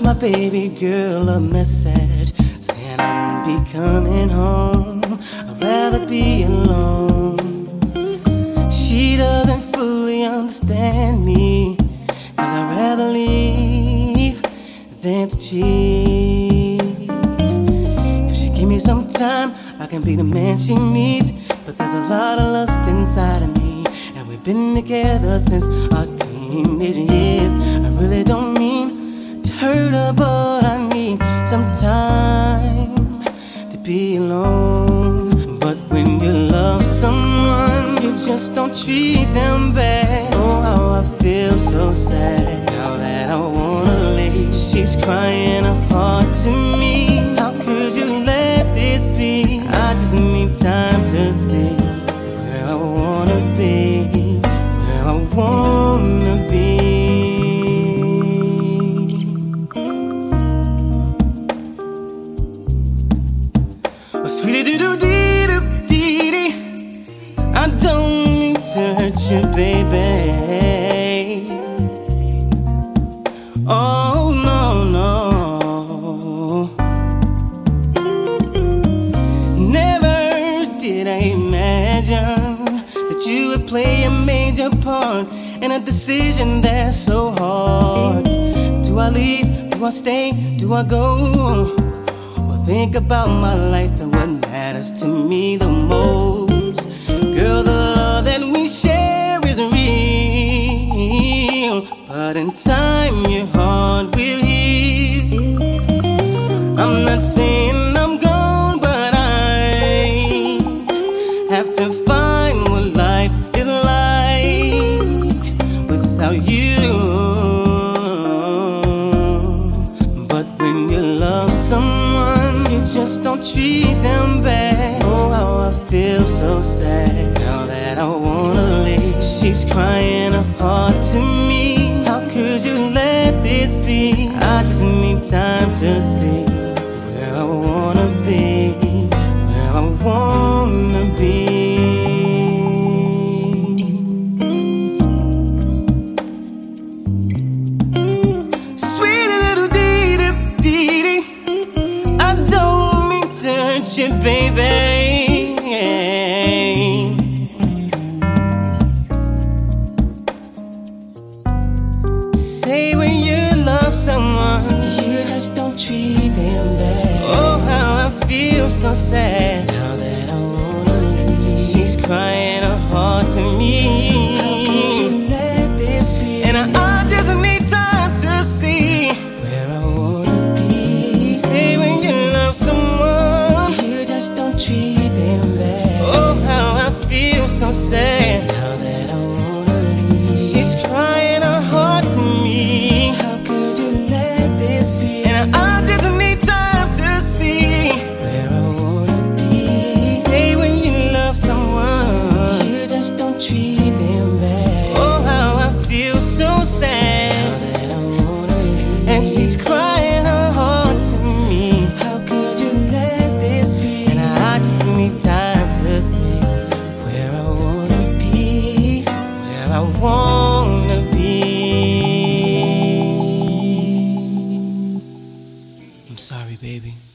my baby girl a message saying I won't be coming home. I'd rather be alone. She doesn't fully understand me, 'cause I'd rather leave than to cheat. If she give me some time, I can be the man she needs. But there's a lot of lust inside of me, and we've been together since our teenage years. I really don't mean to hurt her, but I need some time to be alone. But when you love someone, you just don't treat them bad. Oh, how I feel so sad now that I wanna leave. She's crying her heart to me. How could you let this be? I just need time to see where I wanna be, where I wanna be. Sweetie doo dee doo dee dee, I don't mean to hurt you, baby. Oh no, no. Never did I imagine that you would play a major part in a decision that's so hard. Do I leave? Do I stay? Do I go? Think about my life and what matters to me the most. Girl, the love that we share is real, but in time your heart will heal. I'm not saying I'm gone, but I have to find what life is like without you. But when you love someone, just don't treat them bad. Oh, how I feel so sad now that I wanna leave. She's crying her heart to me. How could you let this be? I just need time to see where I wanna be, where I wanna be. Sweet little dee dee dee dee, I don't hurt you, baby. Say when you love someone, you just don't treat them bad. Oh, how I feel so sad now that I wanna leave. She's crying her heart to me. How could you let this be? And I just need time to see where I wanna be. Say when you love someone, don't treat them bad. Oh, how I feel so sad now that I wanna leave. She's crying her heart to me. How could you let this be? And I just need time to see where I wanna be. Say when you love someone, you just don't treat them bad. Oh, how I feel so sad now that I wanna leave. And she's crying her heart to me. How could you let this be? I just need time to see where I wanna be, where I wanna be. I'm sorry, baby.